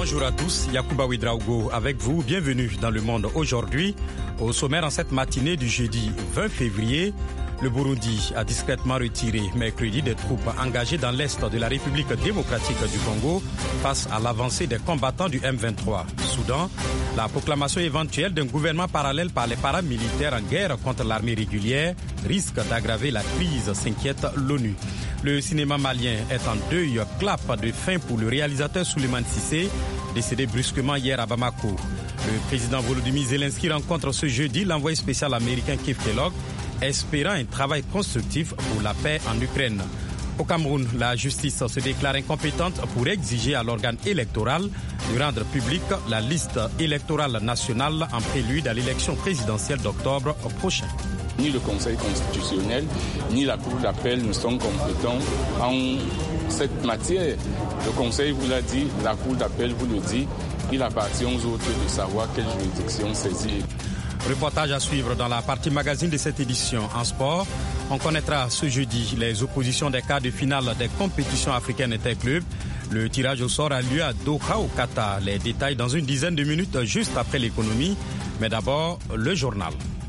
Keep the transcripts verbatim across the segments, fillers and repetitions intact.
Bonjour à tous, Yacouba Ouedraogo avec vous. Bienvenue dans Le Monde aujourd'hui. Au sommaire en cette matinée du jeudi vingt février, le Burundi a discrètement retiré mercredi des troupes engagées dans l'est de la République démocratique du Congo face à l'avancée des combattants du M vingt-trois. Soudan, la proclamation éventuelle d'un gouvernement parallèle par les paramilitaires en guerre contre l'armée régulière risque d'aggraver la crise, s'inquiète l'ONU. Le cinéma malien est en deuil, clap de fin pour le réalisateur Souleymane Cissé, décédé brusquement hier à Bamako. Le président Volodymyr Zelensky rencontre ce jeudi l'envoyé spécial américain Keith Kellogg, espérant un travail constructif pour la paix en Ukraine. Au Cameroun, la justice se déclare incompétente pour exiger à l'organe électoral de rendre publique la liste électorale nationale en prélude à l'élection présidentielle d'octobre prochain. Ni le Conseil constitutionnel, ni la Cour d'appel ne sont compétents en cette matière. Le Conseil vous l'a dit, la Cour d'appel vous le dit, il appartient aux autres de savoir quelle juridiction saisir. Reportage à suivre dans la partie magazine de cette édition. En sport, on connaîtra ce jeudi les oppositions des quarts de finale des compétitions africaines interclubs. Le tirage au sort a lieu à Doha au Qatar. Les détails dans une dizaine de minutes juste après l'économie. Mais d'abord, le journal.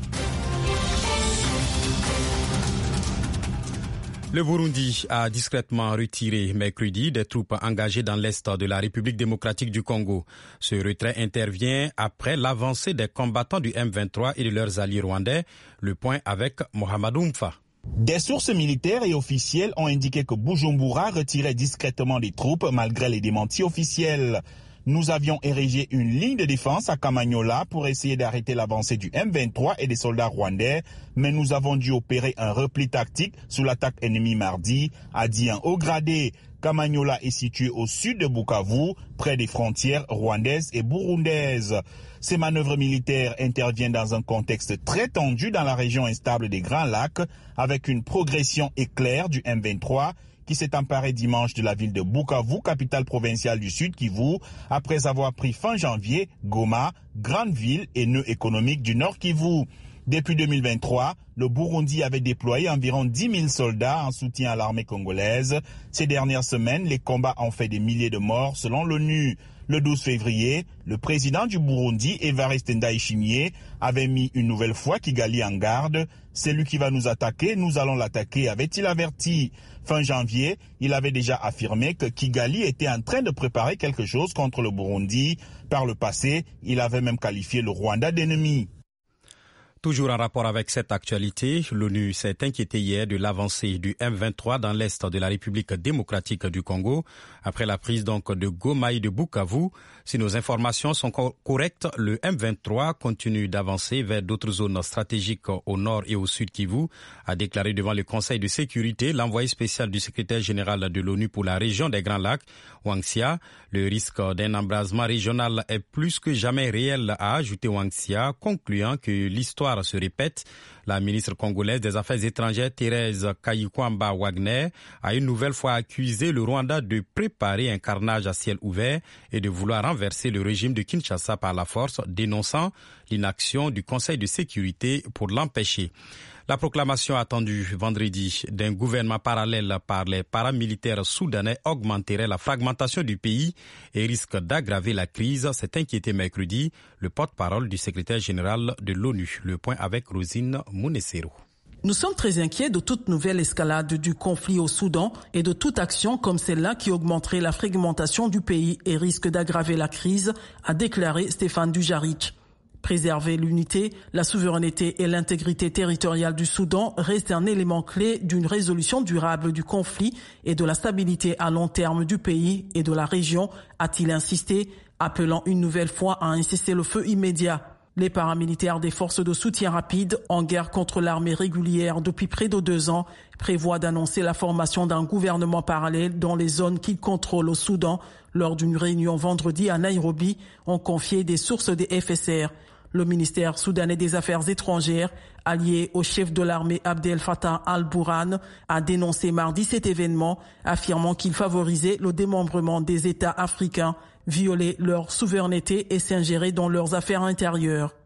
Le Burundi a discrètement retiré mercredi des troupes engagées dans l'est de la République démocratique du Congo. Ce retrait intervient après l'avancée des combattants du M vingt-trois et de leurs alliés rwandais. Le point avec Mohamedou Mfa. Des sources militaires et officielles ont indiqué que Bujumbura retirait discrètement des troupes malgré les démentis officiels. Nous avions érigé une ligne de défense à Kamanyola pour essayer d'arrêter l'avancée du M vingt-trois et des soldats rwandais, mais nous avons dû opérer un repli tactique sous l'attaque ennemie mardi, a dit un haut gradé. Kamanyola est situé au sud de Bukavu, près des frontières rwandaises et burundaises. Ces manœuvres militaires interviennent dans un contexte très tendu dans la région instable des Grands Lacs, avec une progression éclair du M vingt-trois, qui s'est emparé dimanche de la ville de Bukavu, capitale provinciale du Sud Kivu, après avoir pris fin janvier Goma, grande ville et nœud économique du Nord Kivu. Depuis deux mille vingt-trois, le Burundi avait déployé environ dix mille soldats en soutien à l'armée congolaise. Ces dernières semaines, les combats ont fait des milliers de morts selon l'ONU. Le douze février, le président du Burundi, Evariste Ndayishimiye, avait mis une nouvelle fois Kigali en garde. « C'est lui qui va nous attaquer, nous allons l'attaquer », avait-il averti. Fin janvier, il avait déjà affirmé que Kigali était en train de préparer quelque chose contre le Burundi. Par le passé, il avait même qualifié le Rwanda d'ennemi. Toujours en rapport avec cette actualité, l'ONU s'est inquiétée hier de l'avancée du M vingt-trois dans l'est de la République démocratique du Congo, après la prise donc de Goma et de Bukavu. Si nos informations sont co- correctes, le M vingt-trois continue d'avancer vers d'autres zones stratégiques au nord et au sud Kivu, a déclaré devant le Conseil de sécurité l'envoyé spécial du secrétaire général de l'ONU pour la région des Grands Lacs, Wang Xia. Le risque d'un embrasement régional est plus que jamais réel, a ajouté Wang Xia, concluant que l'histoire se répète. La ministre congolaise des Affaires étrangères, Thérèse Kayikwamba Wagner, a une nouvelle fois accusé le Rwanda de préparer un carnage à ciel ouvert et de vouloir renverser le régime de Kinshasa par la force, dénonçant l'inaction du Conseil de sécurité pour l'empêcher. La proclamation attendue vendredi d'un gouvernement parallèle par les paramilitaires soudanais augmenterait la fragmentation du pays et risque d'aggraver la crise, s'est inquiété mercredi le porte-parole du secrétaire général de l'ONU. Le point avec Rosine Mounessero. Nous sommes très inquiets de toute nouvelle escalade du conflit au Soudan et de toute action comme celle-là qui augmenterait la fragmentation du pays et risque d'aggraver la crise, a déclaré Stéphane Dujarric. Préserver l'unité, la souveraineté et l'intégrité territoriale du Soudan reste un élément clé d'une résolution durable du conflit et de la stabilité à long terme du pays et de la région, a-t-il insisté, appelant une nouvelle fois à un cessez-le-feu immédiat. Les paramilitaires des forces de soutien rapide, en guerre contre l'armée régulière depuis près de deux ans, prévoient d'annoncer la formation d'un gouvernement parallèle dans les zones qu'ils contrôlent au Soudan. Lors d'une réunion vendredi à Nairobi, ont confié des sources des F S R. Le ministère soudanais des Affaires étrangères, allié au chef de l'armée Abdel Fattah al-Burhan, a dénoncé mardi cet événement, affirmant qu'il favorisait le démembrement des États africains, violer leur souveraineté et s'ingérer dans leurs affaires intérieures.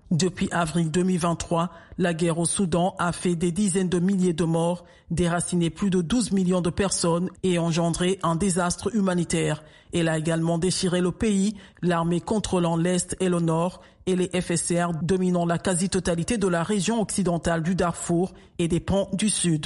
Depuis avril deux mille vingt-trois, la guerre au Soudan a fait des dizaines de milliers de morts, déraciné plus de douze millions de personnes et engendré un désastre humanitaire. Elle a également déchiré le pays, l'armée contrôlant l'Est et le Nord et les F S R dominant la quasi-totalité de la région occidentale du Darfour et des pans du Sud.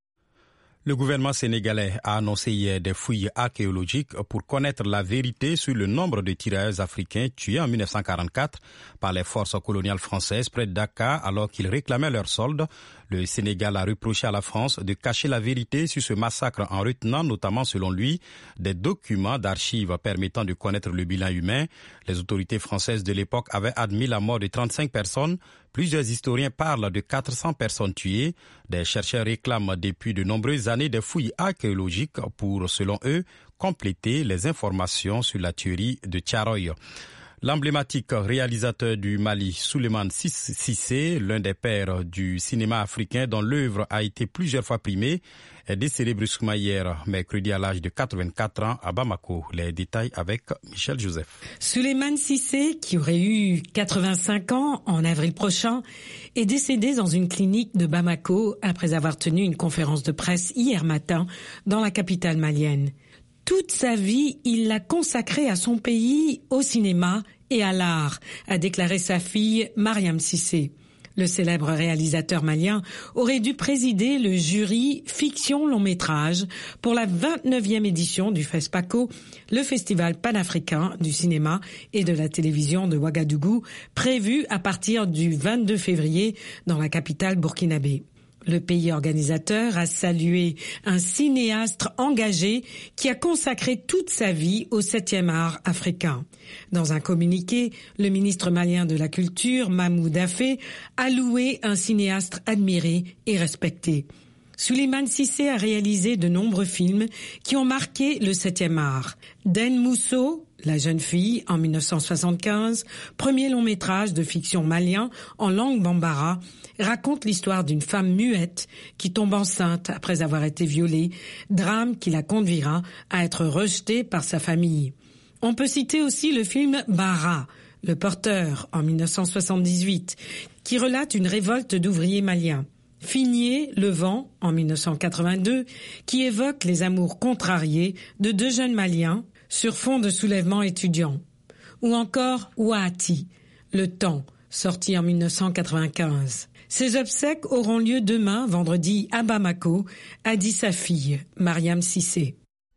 Le gouvernement sénégalais a annoncé hier des fouilles archéologiques pour connaître la vérité sur le nombre de tirailleurs africains tués en dix-neuf cent quarante-quatre par les forces coloniales françaises près de Dakar alors qu'ils réclamaient leur solde. Le Sénégal a reproché à la France de cacher la vérité sur ce massacre en retenant notamment, selon lui, des documents d'archives permettant de connaître le bilan humain. Les autorités françaises de l'époque avaient admis la mort de trente-cinq personnes. Plusieurs historiens parlent de quatre cents personnes tuées. Des chercheurs réclament depuis de nombreuses années des fouilles archéologiques pour, selon eux, compléter les informations sur la tuerie de Thiaroye. L'emblématique réalisateur du Mali, Souleymane Cissé, l'un des pères du cinéma africain dont l'œuvre a été plusieurs fois primée, est décédé brusquement hier, mercredi, à l'âge de quatre-vingt-quatre ans à Bamako. Les détails avec Michel Joseph. Souleymane Cissé, qui aurait eu quatre-vingt-cinq ans en avril prochain, est décédé dans une clinique de Bamako après avoir tenu une conférence de presse hier matin dans la capitale malienne. Toute sa vie, il l'a consacrée à son pays, au cinéma et à l'art, a déclaré sa fille Mariam Cissé. Le célèbre réalisateur malien aurait dû présider le jury fiction long métrage pour la vingt-neuvième édition du FESPACO, le festival panafricain du cinéma et de la télévision de Ouagadougou, prévu à partir du vingt-deux février dans la capitale burkinabé. Le pays organisateur a salué un cinéaste engagé qui a consacré toute sa vie au septième art africain. Dans un communiqué, le ministre malien de la Culture, Mahmoud Daffé, a loué un cinéaste admiré et respecté. Souleymane Cissé a réalisé de nombreux films qui ont marqué le septième art. Den Mousso, La jeune fille, en dix-neuf cent soixante-quinze, premier long métrage de fiction malien en langue bambara, raconte l'histoire d'une femme muette qui tombe enceinte après avoir été violée, drame qui la conduira à être rejetée par sa famille. On peut citer aussi le film Bara, Le Porteur, en dix-neuf cent soixante-dix-huit, qui relate une révolte d'ouvriers maliens. Figné, Le Vent, en dix-neuf cent quatre-vingt-deux, qui évoque les amours contrariés de deux jeunes Maliens sur fond de soulèvement étudiant. Ou encore Ouati, Le Temps, sorti en dix-neuf cent quatre-vingt-quinze. Ces obsèques auront lieu demain, vendredi, à Bamako, a dit sa fille, Mariam Cissé.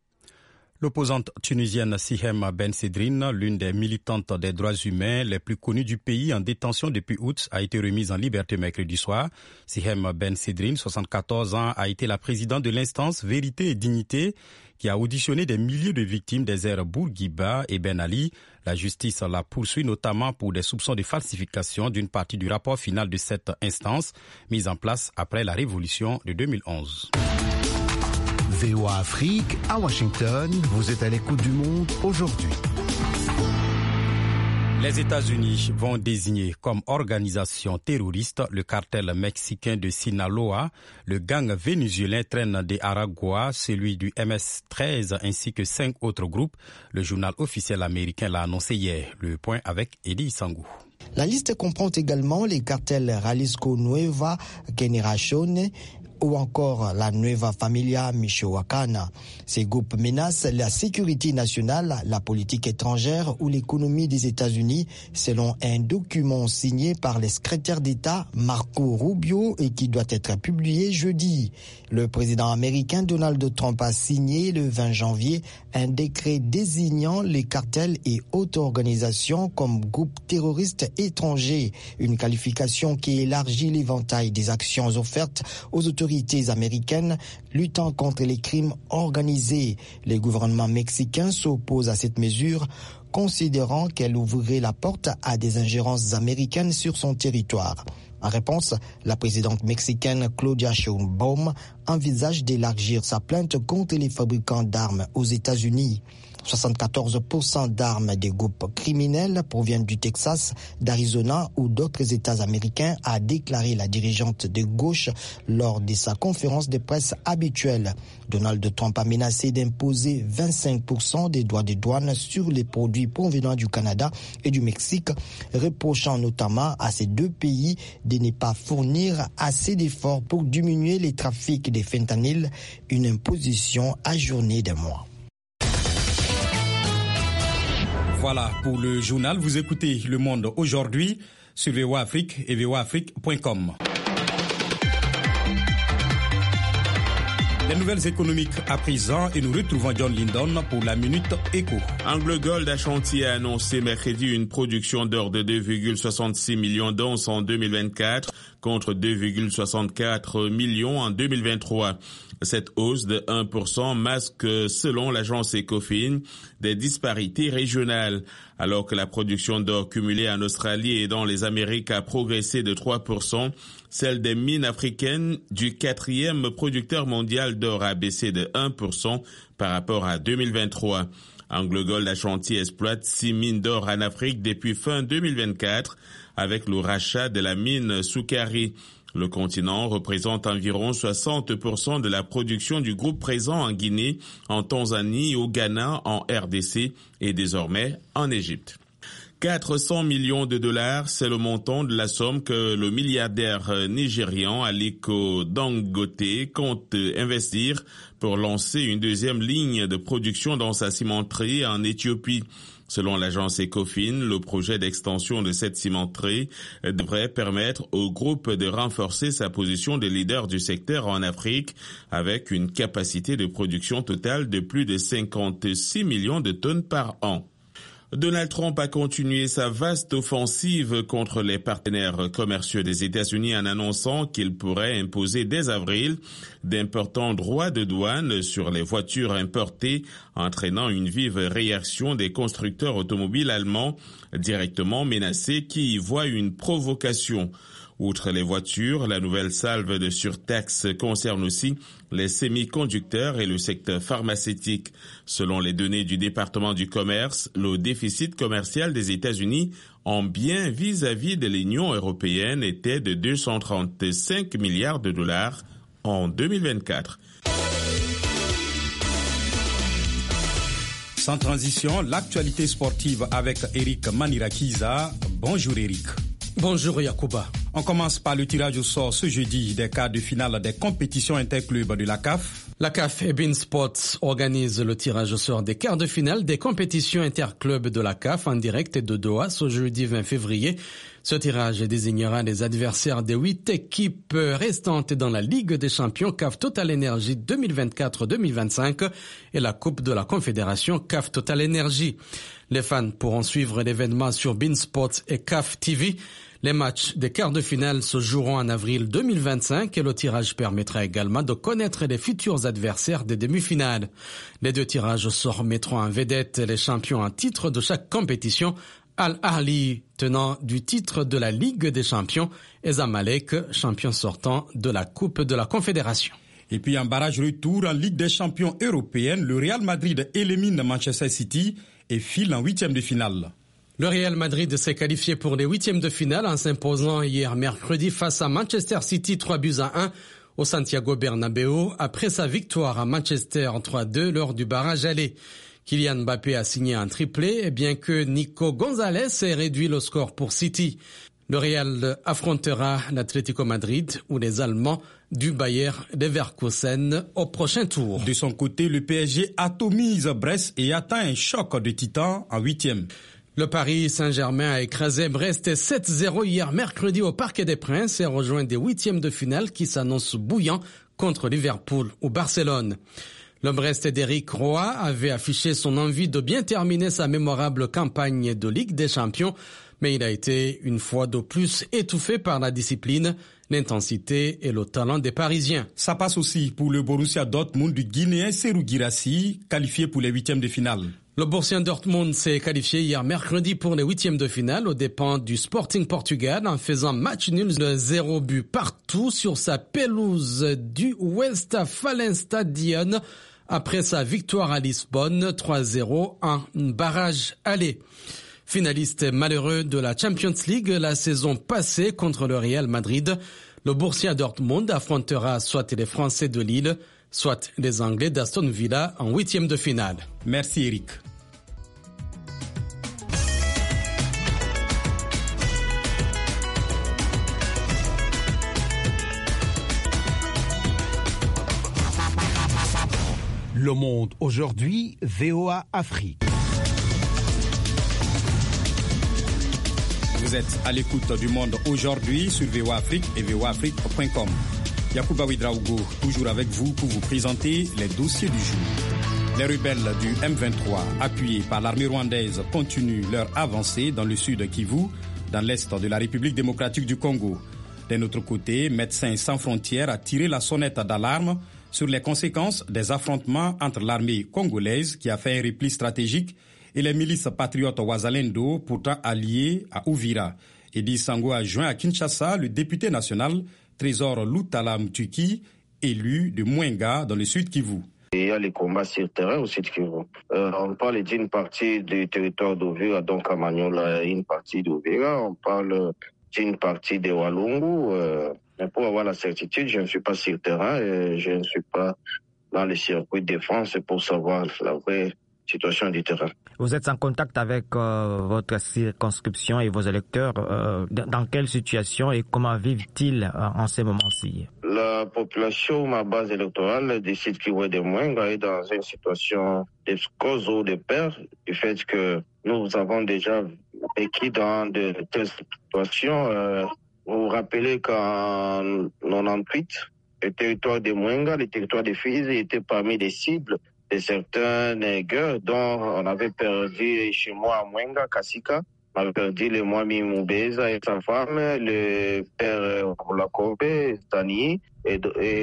L'opposante tunisienne Sihem Ben Sedrine, l'une des militantes des droits humains les plus connues du pays en détention depuis août, a été remise en liberté mercredi soir. Sihem Ben Sedrine, soixante-quatorze ans, a été la présidente de l'instance Vérité et Dignité qui a auditionné des milliers de victimes des aires Bourguiba et Ben Ali. La justice la poursuit notamment pour des soupçons de falsification d'une partie du rapport final de cette instance mise en place après la révolution de deux mille onze. V O A Afrique, à Washington, vous êtes à l'écoute du monde aujourd'hui. Les États-Unis vont désigner comme organisation terroriste le cartel mexicain de Sinaloa, le gang vénézuélien traîne des Aragua, celui du M S treize ainsi que cinq autres groupes. Le journal officiel américain l'a annoncé hier. Le point avec Eddie Sangou. La liste comprend également les cartels Jalisco Nueva Generación ou encore la Nueva Familia Michoacana. Ces groupes menacent la sécurité nationale, la politique étrangère ou l'économie des États-Unis, selon un document signé par le secrétaire d'État Marco Rubio et qui doit être publié jeudi. Le président américain Donald Trump a signé le vingt janvier un décret désignant les cartels et autres organisations comme groupes terroristes étrangers, une qualification qui élargit l'éventail des actions offertes aux autorités américaines luttant contre les crimes organisés. Le gouvernement mexicain s'oppose à cette mesure, considérant qu'elle ouvrirait la porte à des ingérences américaines sur son territoire. En réponse, la présidente mexicaine Claudia Sheinbaum envisage d'élargir sa plainte contre les fabricants d'armes aux États-Unis. soixante-quatorze pour cent d'armes des groupes criminels proviennent du Texas, d'Arizona ou d'autres États américains, a déclaré la dirigeante de gauche lors de sa conférence de presse habituelle. Donald Trump a menacé d'imposer vingt-cinq pour cent des droits de douane sur les produits provenant du Canada et du Mexique, reprochant notamment à ces deux pays de ne pas fournir assez d'efforts pour diminuer les trafics de fentanyl, une imposition ajournée d'un mois. Voilà pour le journal. Vous écoutez Le Monde aujourd'hui sur V O A Afrique et V O A Afrique point com. Les nouvelles économiques à présent et nous retrouvons John Lindon pour la Minute Éco. AngloGold Ashanti a annoncé mercredi une production d'or de deux virgule soixante-six millions d'onces en deux mille vingt-quatre contre deux virgule soixante-quatre millions en deux mille vingt-trois. Cette hausse de un pour cent masque, selon l'agence Ecofin, des disparités régionales. Alors que la production d'or cumulée en Australie et dans les Amériques a progressé de trois pour cent, celle des mines africaines du quatrième producteur mondial d'or a baissé de un pour cent par rapport à deux mille vingt-trois. AngloGold Ashanti exploite six mines d'or en Afrique depuis fin deux mille vingt-quatre avec le rachat de la mine Sukari. Le continent représente environ soixante pour cent de la production du groupe présent en Guinée, en Tanzanie, au Ghana, en R D C et désormais en Égypte. quatre cents millions de dollars, c'est le montant de la somme que le milliardaire nigérian Aliko Dangote compte investir pour lancer une deuxième ligne de production dans sa cimenterie en Éthiopie. Selon l'agence Ecofin, le projet d'extension de cette cimenterie devrait permettre au groupe de renforcer sa position de leader du secteur en Afrique avec une capacité de production totale de plus de cinquante-six millions de tonnes par an. Donald Trump a continué sa vaste offensive contre les partenaires commerciaux des États-Unis en annonçant qu'il pourrait imposer dès avril d'importants droits de douane sur les voitures importées, entraînant une vive réaction des constructeurs automobiles allemands directement menacés qui y voient une provocation. Outre les voitures, la nouvelle salve de surtaxe concerne aussi les semi-conducteurs et le secteur pharmaceutique. Selon les données du département du commerce, le déficit commercial des États-Unis en biens vis-à-vis de l'Union européenne était de deux cent trente-cinq milliards de dollars en deux mille vingt-quatre. Sans transition, l'actualité sportive avec Eric Manirakiza. Bonjour Eric. Bonjour Yacouba. On commence par le tirage au sort ce jeudi des quarts de finale des compétitions interclubs de la C A F. La C A F et Beansports organisent le tirage au sort des quarts de finale des compétitions interclubs de la C A F en direct de Doha ce jeudi vingt février. Ce tirage désignera les adversaires des huit équipes restantes dans la Ligue des champions C A F Total Energy deux mille vingt-quatre deux mille vingt-cinq et la Coupe de la Confédération C A F Total Energy. Les fans pourront suivre l'événement sur Beansports et C A F T V. Les matchs des quarts de finale se joueront en avril deux mille vingt-cinq et le tirage permettra également de connaître les futurs adversaires des demi-finales. Les deux tirages au sort mettront en vedette les champions en titre de chaque compétition, Al Ahly, tenant du titre de la Ligue des champions, et Zamalek, champion sortant de la Coupe de la Confédération. Et puis en barrage retour en Ligue des champions européenne, le Real Madrid élimine Manchester City et file en huitième de finale. Le Real Madrid s'est qualifié pour les huitièmes de finale en s'imposant hier mercredi face à Manchester City trois buts à un au Santiago Bernabéu après sa victoire à Manchester trois deux lors du barrage aller. Kylian Mbappé a signé un triplé bien que Nico Gonzalez ait réduit le score pour City. Le Real affrontera l'Atlético Madrid ou les Allemands du Bayer Leverkusen au prochain tour. De son côté, le P S G atomise Brest et atteint un choc de titan en huitième. Le Paris Saint-Germain a écrasé Brest sept zéro hier mercredi au Parc des Princes et rejoint des huitièmes de finale qui s'annoncent bouillants contre Liverpool ou Barcelone. Le Brest d'Éric Roy avait affiché son envie de bien terminer sa mémorable campagne de Ligue des Champions, mais il a été une fois de plus étouffé par la discipline, l'intensité et le talent des Parisiens. Ça passe aussi pour le Borussia Dortmund du Guinéen Serhou Guirassy, qualifié pour les huitièmes de finale. Le Borussia Dortmund s'est qualifié hier mercredi pour les huitièmes de finale aux dépens du Sporting Portugal en faisant match nul de zéro but partout sur sa pelouse du Westfalenstadion après sa victoire à Lisbonne trois zéro en barrage aller. Finaliste malheureux de la Champions League la saison passée contre le Real Madrid, le Borussia Dortmund affrontera soit les Français de Lille, soit les Anglais d'Aston Villa en huitième de finale. Merci Eric. Le Monde aujourd'hui, V O A Afrique. Vous êtes à l'écoute du Monde aujourd'hui sur V O A Afrique et V O A Afrique point com. Yacouba Ouedraogo, toujours avec vous pour vous présenter les dossiers du jour. Les rebelles du M vingt-trois, appuyés par l'armée rwandaise, continuent leur avancée dans le sud Kivu, dans l'est de la République démocratique du Congo. D'un autre côté, Médecins sans frontières a tiré la sonnette d'alarme sur les conséquences des affrontements entre l'armée congolaise, qui a fait un repli stratégique, et les milices patriotes Wazalendo, pourtant alliées à Uvira. Edi Sango a joint à Kinshasa le député national Trésor Lutala Mtuki, élu de Mwenga dans le sud Kivu. Il y a les combats sur terrain au sud Kivu. Euh, on parle d'une partie du territoire d'Uvira, donc à Maniola, une partie d'Uvira. On parle d'une partie de Walungu. Euh, mais pour avoir la certitude, je ne suis pas sur terrain et je ne suis pas dans les circuits de défense pour savoir la vraie situation du terrain. Vous êtes en contact avec euh, votre circonscription et vos électeurs. Euh, dans quelle situation et comment vivent-ils euh, en ces moments-ci? La population, ma base électorale du site Kivu de Mwenga est dans une situation de cause ou de peur du fait que nous avons déjà vécu dans de telles situations. Euh, vous vous rappelez qu'en quatre-vingt-dix-huit, le territoire de Mwenga, le territoire de Fizi était parmi les cibles de certains guerres dont on avait perdu chez moi à Mwenga, Kasika. On avait perdu le Mwami Moubeza et sa femme, le père Olakobe, Tani, et,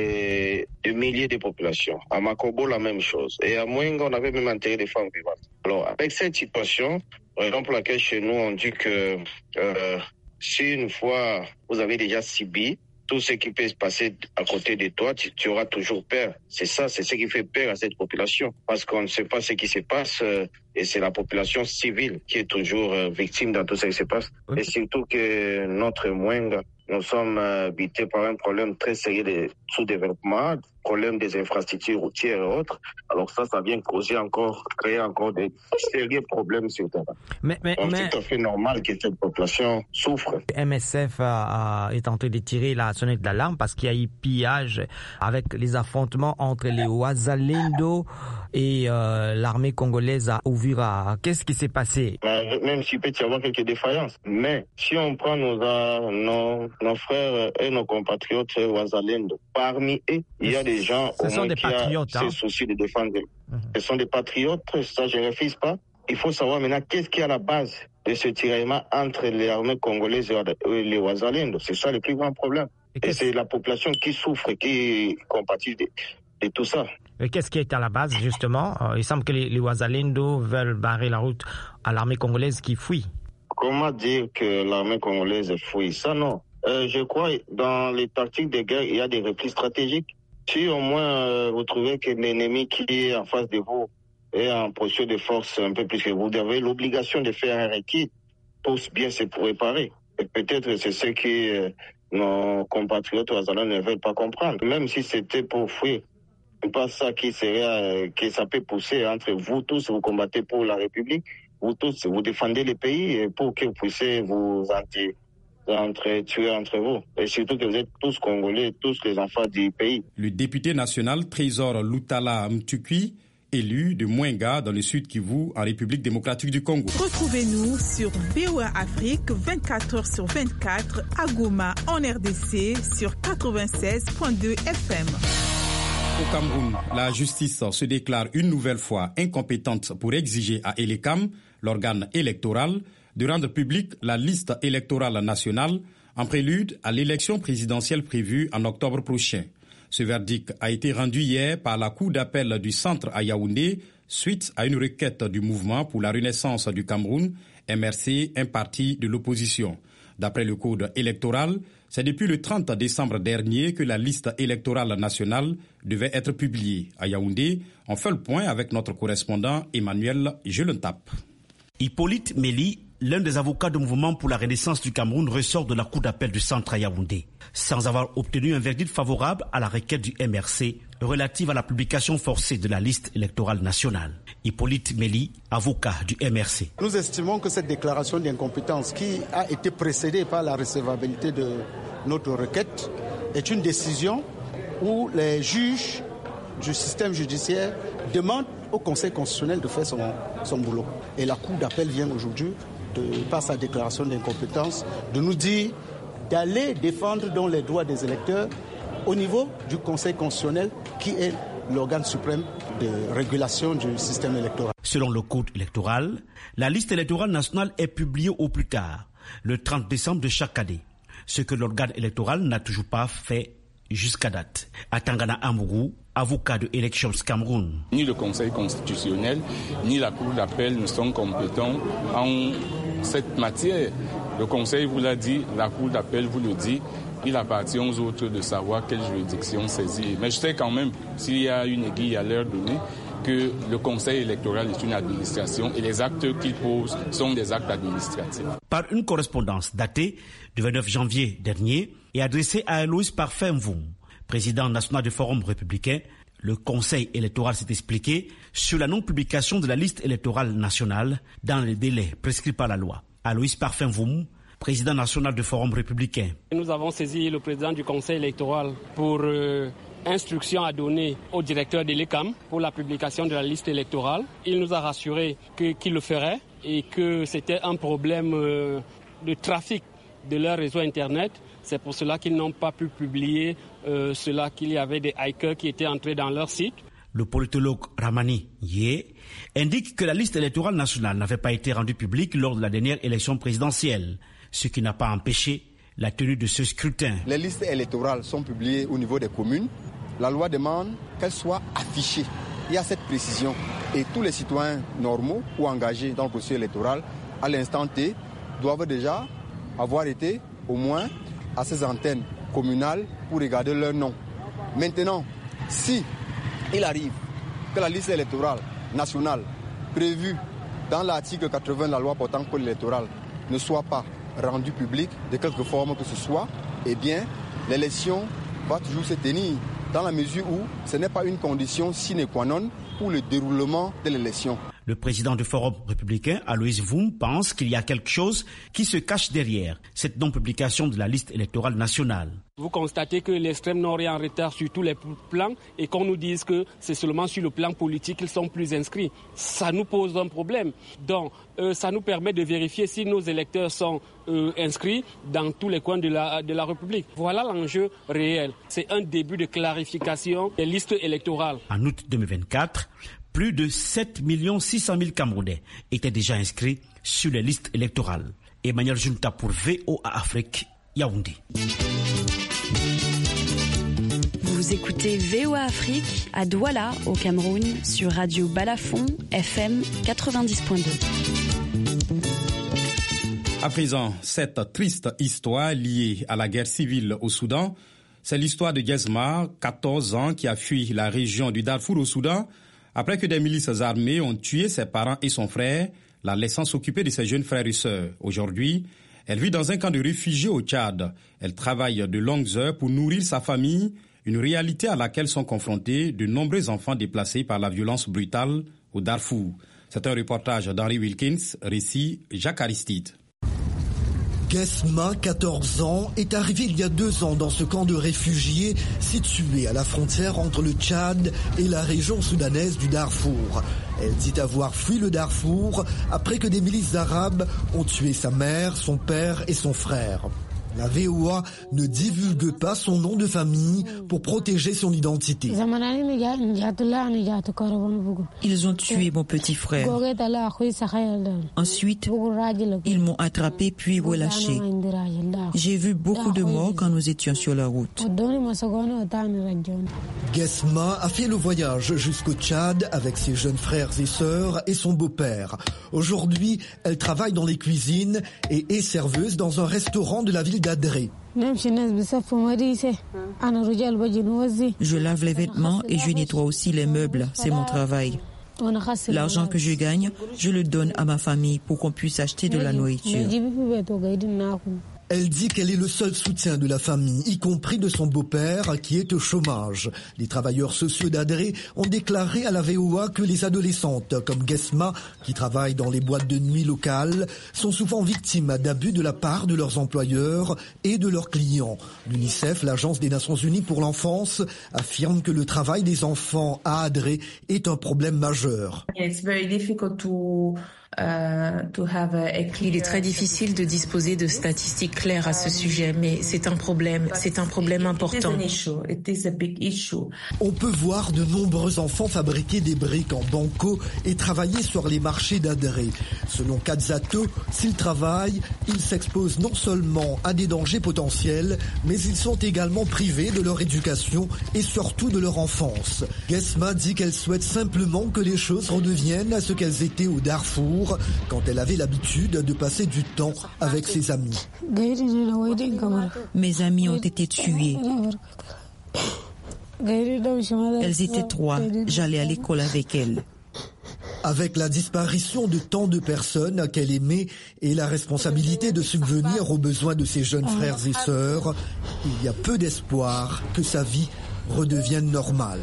et des milliers de populations. À Makobo, la même chose. Et à Mwenga, on avait même enterré des femmes vivantes. Alors, avec cette situation, raison pour laquelle chez nous, on dit que euh, si une fois vous avez déjà subi tout ce qui peut se passer à côté de toi, tu, tu auras toujours peur. C'est ça, c'est ce qui fait peur à cette population. Parce qu'on ne sait pas ce qui se passe euh, et c'est la population civile qui est toujours euh, victime dans tout ce qui se passe. Oui. Et surtout que notre Mwenga, nous sommes habités par un problème très sérieux de sous-développement, problème des infrastructures routières et autres. Alors ça, ça vient causer encore, créer encore des sérieux problèmes sur le terrain. Mais, mais, Donc mais... c'est tout à fait normal que cette population souffre. Le M S F a, a, est en train de tirer la sonnette d'alarme parce qu'il y a eu pillage avec les affrontements entre les Wazalendo et euh, l'armée congolaise à Uvira. Qu'est-ce qui s'est passé? Mais, même s'il peut y avoir quelques défaillances. Mais si on prend nos, nos, nos frères et nos compatriotes Wazalendo, parmi eux, il y a des gens Ce au sont moins des qui patriotes, ont hein. ce souci de défendre. Mm-hmm. Ce sont des patriotes, ça je ne refuse pas. Il faut savoir maintenant qu'est-ce qui est à la base de ce tiraillement entre les armées congolaises et les Wazalendo. C'est ça le plus grand problème. Et, et c'est la population qui souffre, qui compatit de, de tout ça. Et qu'est-ce qui est à la base, justement? Il semble que les, les Wazalendo veulent barrer la route à l'armée congolaise qui fuit. Comment dire que l'armée congolaise fuit? Ça, non. Euh, je crois dans les tactiques de guerre, il y a des replis stratégiques. Si au moins euh, vous trouvez que l'ennemi qui est en face de vous est en position de force un peu plus que vous, vous avez l'obligation de faire un requis pour bien se préparer. Et peut-être c'est ce que euh, nos compatriotes wazalendo ne veulent pas comprendre. Même si c'était pour fuir, c'est pas ça qui serait, euh, que ça peut pousser entre vous tous, vous combattez pour la République, vous tous, vous défendez le pays pour que vous puissiez vous anti entre tuer entre vous. Et surtout que vous êtes tous Congolais, tous les enfants du pays. Le député national Trésor Lutala Mtuki, élu de Mwenga dans le sud Kivu, en République démocratique du Congo. Retrouvez-nous sur V O A Afrique vingt-quatre heures sur vingt-quatre à Goma en R D C sur quatre-vingt-seize virgule deux F M. Au Cameroun, la justice se déclare une nouvelle fois incompétente pour exiger à Elecam, l'organe électoral, de rendre publique la liste électorale nationale en prélude à l'élection présidentielle prévue en octobre prochain. Ce verdict a été rendu hier par la Cour d'appel du centre à Yaoundé suite à une requête du mouvement pour la renaissance du Cameroun, M R C, un parti de l'opposition. D'après le code électoral, c'est depuis le trente décembre dernier que la liste électorale nationale devait être publiée. À Yaoundé, on fait le point avec notre correspondant Emmanuel Jelentap. Hippolyte Méli, l'un des avocats du mouvement pour la renaissance du Cameroun, ressort de la cour d'appel du centre à Yaoundé, sans avoir obtenu un verdict favorable à la requête du M R C relative à la publication forcée de la liste électorale nationale. Hippolyte Méli, avocat du M R C. Nous estimons que cette déclaration d'incompétence qui a été précédée par la recevabilité de notre requête est une décision où les juges du système judiciaire demandent au Conseil constitutionnel de faire son, son boulot. Et la cour d'appel vient aujourd'hui, de, par sa déclaration d'incompétence, de nous dire d'aller défendre donc les droits des électeurs au niveau du Conseil constitutionnel qui est l'organe suprême de régulation du système électoral. Selon le code électoral, la liste électorale nationale est publiée au plus tard, le trente décembre de chaque année, ce que l'organe électoral n'a toujours pas fait jusqu'à date. Atangana Amougou, avocat de Elections Cameroun. Ni le Conseil constitutionnel, ni la Cour d'appel ne sont compétents en cette matière. Le Conseil vous l'a dit, la Cour d'appel vous le dit. Il appartient aux autres de savoir quelle juridiction saisir. Mais je sais quand même, s'il y a une aiguille à l'heure donnée, que le Conseil électoral est une administration et les actes qu'il pose sont des actes administratifs. Par une correspondance datée du vingt-neuf janvier dernier et adressée à Aloïs Parfait-Mvoum, président national du Forum républicain, le Conseil électoral s'est expliqué sur la non-publication de la liste électorale nationale dans les délais prescrits par la loi. Aloïs Parfait-Mvoum, président national du Forum républicain. Nous avons saisi le président du Conseil électoral pour euh, instruction à donner au directeur de l'E C A M pour la publication de la liste électorale. Il nous a rassuré que, qu'il le ferait et que c'était un problème euh, de trafic de leur réseau Internet. C'est pour cela qu'ils n'ont pas pu publier euh, cela, qu'il y avait des hackers qui étaient entrés dans leur site. Le politologue Ramani Yé indique que la liste électorale nationale n'avait pas été rendue publique lors de la dernière élection présidentielle, ce qui n'a pas empêché la tenue de ce scrutin. Les listes électorales sont publiées au niveau des communes. La loi demande qu'elles soient affichées. Il y a cette précision. Et tous les citoyens normaux ou engagés dans le processus électoral, à l'instant T, doivent déjà avoir été au moins à ces antennes communales pour regarder leur nom. Maintenant, si il arrive que la liste électorale nationale prévue dans l'article quatre-vingts de la loi portant code électoral ne soit pas rendue publique de quelque forme que ce soit, eh bien, l'élection va toujours se tenir dans la mesure où ce n'est pas une condition sine qua non pour le déroulement de l'élection. Le président du Forum républicain, Aloïs Mvoum, pense qu'il y a quelque chose qui se cache derrière cette non-publication de la liste électorale nationale. Vous constatez que l'extrême nord est en retard sur tous les plans et qu'on nous dise que c'est seulement sur le plan politique qu'ils sont plus inscrits. Ça nous pose un problème. Donc, euh, ça nous permet de vérifier si nos électeurs sont euh, inscrits dans tous les coins de la, de la République. Voilà l'enjeu réel. C'est un début de clarification des listes électorales. En août deux mille vingt-quatre, plus de sept millions six cent mille Camerounais étaient déjà inscrits sur les listes électorales. Emmanuel Junta pour V O A Afrique, Yaoundé. Vous écoutez V O A Afrique à Douala, au Cameroun, sur Radio Balafon, F M quatre-vingt-dix point deux. À présent, cette triste histoire liée à la guerre civile au Soudan, c'est l'histoire de Gezma, quatorze ans, qui a fui la région du Darfour au Soudan, après que des milices armées ont tué ses parents et son frère, la laissant s'occuper de ses jeunes frères et sœurs. Aujourd'hui, elle vit dans un camp de réfugiés au Tchad. Elle travaille de longues heures pour nourrir sa famille, une réalité à laquelle sont confrontés de nombreux enfants déplacés par la violence brutale au Darfour. C'est un reportage d'Henry Wilkins, récit Jacques Aristide. Gezma, quatorze ans, est arrivée il y a deux ans dans ce camp de réfugiés situé à la frontière entre le Tchad et la région soudanaise du Darfour. Elle dit avoir fui le Darfour après que des milices arabes ont tué sa mère, son père et son frère. La V O A ne divulgue pas son nom de famille pour protéger son identité. Ils ont tué mon petit frère. Ensuite, ils m'ont attrapé puis relâché. J'ai vu beaucoup de morts quand nous étions sur la route. Guesma a fait le voyage jusqu'au Tchad avec ses jeunes frères et sœurs et son beau-père. Aujourd'hui, elle travaille dans les cuisines et est serveuse dans un restaurant de la ville d'Adré. Je lave les vêtements et je nettoie aussi les meubles. C'est mon travail. L'argent que je gagne, je le donne à ma famille pour qu'on puisse acheter de la nourriture. Elle dit qu'elle est le seul soutien de la famille, y compris de son beau-père qui est au chômage. Les travailleurs sociaux d'Adré ont déclaré à la V O A que les adolescentes comme Guesma, qui travaillent dans les boîtes de nuit locales, sont souvent victimes d'abus de la part de leurs employeurs et de leurs clients. L'UNICEF, l'Agence des Nations Unies pour l'enfance, affirme que le travail des enfants à Adré est un problème majeur. Il est très difficile de disposer de statistiques claires à ce sujet, mais c'est un problème, c'est un problème important. On peut voir de nombreux enfants fabriquer des briques en banco et travailler sur les marchés d'Adré. Selon Kazzato, s'ils travaillent, ils s'exposent non seulement à des dangers potentiels, mais ils sont également privés de leur éducation et surtout de leur enfance. Guesma dit qu'elle souhaite simplement que les choses redeviennent à ce qu'elles étaient au Darfour, quand elle avait l'habitude de passer du temps avec ses amis. Mes amis ont été tués. Elles étaient trois. J'allais à l'école avec elles. Avec la disparition de tant de personnes qu'elle aimait et la responsabilité de subvenir aux besoins de ses jeunes frères et sœurs, il y a peu d'espoir que sa vie redevienne normale.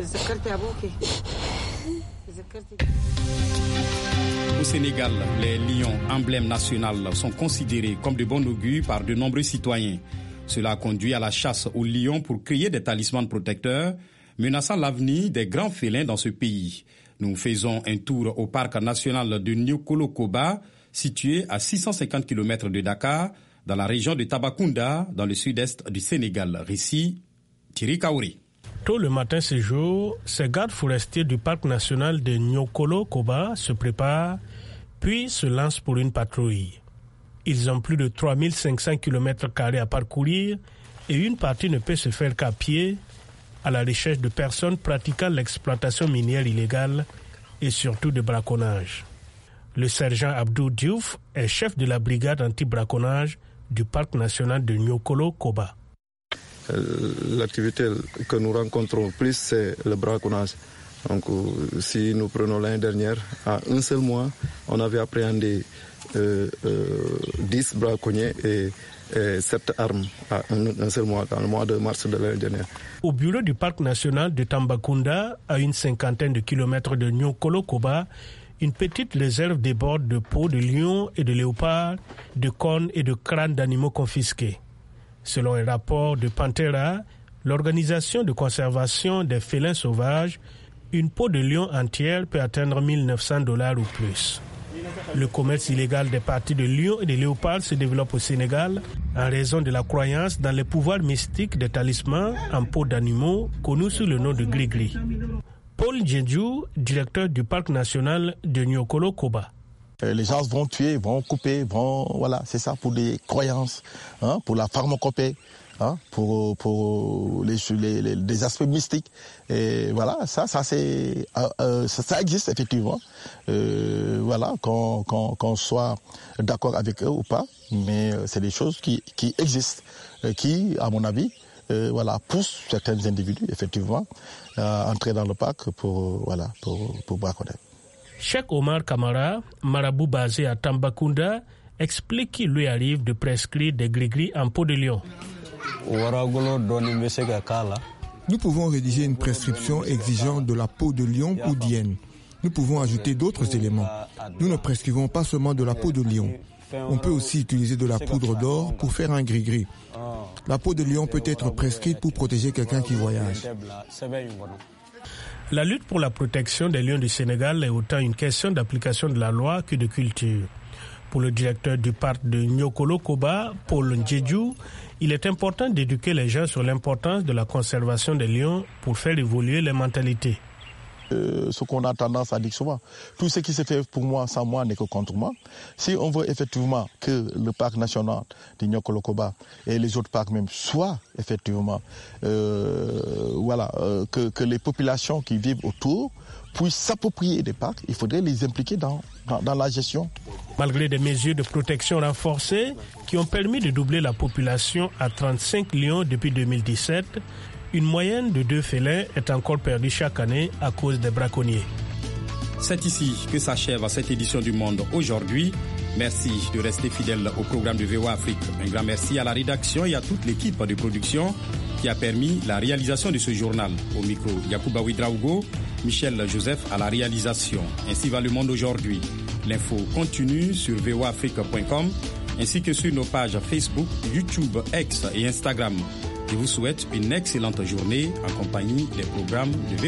Au Sénégal, les lions, emblèmes national, sont considérés comme de bon augure par de nombreux citoyens. Cela a conduit à la chasse aux lions pour créer des talismans protecteurs, menaçant l'avenir des grands félins dans ce pays. Nous faisons un tour au parc national de Niokolo-Koba, situé à six cent cinquante kilomètres de Dakar, dans la région de Tambacounda, dans le sud-est du Sénégal. Récit Thierry Kaouri. Tôt le matin ce jour, ces gardes forestiers du parc national de Niokolo-Koba se préparent, puis se lancent pour une patrouille. Ils ont plus de trois mille cinq cents kilomètres carrés à parcourir et une partie ne peut se faire qu'à pied, à la recherche de personnes pratiquant l'exploitation minière illégale et surtout de braconnage. Le sergent Abdou Diouf est chef de la brigade anti-braconnage du parc national de Niokolo-Koba. L'activité que nous rencontrons plus, c'est le braconnage. Donc, si nous prenons l'année dernière, à un seul mois, on avait appréhendé euh, euh, dix braconniers et, et sept armes à un, un seul mois, dans le mois de mars de l'année dernière. Au bureau du parc national de Tambacounda, à une cinquantaine de kilomètres de Niokolo-Koba, une petite réserve déborde de peaux de lions et de léopards, de cornes et de crânes d'animaux confisqués. Selon un rapport de Pantera, l'organisation de conservation des félins sauvages, une peau de lion entière peut atteindre mille neuf cents dollars ou plus. Le commerce illégal des parties de lions et de léopards se développe au Sénégal en raison de la croyance dans les pouvoirs mystiques des talismans en peau d'animaux connus sous le nom de gris-gris. Paul Djedjou, directeur du parc national de Niokolo-Koba. Les gens vont tuer, vont couper, vont, voilà, c'est ça, pour des croyances, hein, pour la pharmacopée, hein, pour, pour les, les, les, des aspects mystiques. Et voilà, ça, ça, c'est, euh, ça, ça existe effectivement. Euh, voilà, qu'on, qu'on, qu'on soit d'accord avec eux ou pas, mais c'est des choses qui, qui existent, qui, à mon avis, euh, voilà, poussent certains individus, effectivement, à entrer dans le parc pour, voilà, pour, pour braconner. Cheikh Omar Kamara, marabout basé à Tambacounda, explique qu'il lui arrive de prescrire des gris-gris en peau de lion. Nous pouvons rédiger une prescription exigeant de la peau de lion ou d'hyène. Nous pouvons ajouter d'autres éléments. Nous ne prescrivons pas seulement de la peau de lion. On peut aussi utiliser de la poudre d'or pour faire un gris-gris. La peau de lion peut être prescrite pour protéger quelqu'un qui voyage. La lutte pour la protection des lions du Sénégal est autant une question d'application de la loi que de culture. Pour le directeur du parc de Nyokolo-Koba, Paul Ndjedju, il est important d'éduquer les gens sur l'importance de la conservation des lions pour faire évoluer les mentalités. Euh, ce qu'on a tendance à dire souvent, tout ce qui se fait pour moi sans moi n'est que contre moi. Si on veut effectivement que le parc national de Nyokolo-Koba et les autres parcs même soient effectivement, euh, voilà, euh, que, que les populations qui vivent autour puissent s'approprier des parcs, il faudrait les impliquer dans, dans, dans la gestion. Malgré des mesures de protection renforcées qui ont permis de doubler la population à trente-cinq lions depuis deux mille dix-sept, une moyenne de deux félins est encore perdue chaque année à cause des braconniers. C'est ici que s'achève cette édition du Monde aujourd'hui. Merci de rester fidèle au programme de V O A Afrique. Un grand merci à la rédaction et à toute l'équipe de production qui a permis la réalisation de ce journal. Au micro, Yacouba Ouidraogo, Michel Joseph à la réalisation. Ainsi va le monde aujourd'hui. L'info continue sur v o a afrique point com ainsi que sur nos pages Facebook, YouTube, X et Instagram. Je vous souhaite une excellente journée en compagnie des programmes de V O A.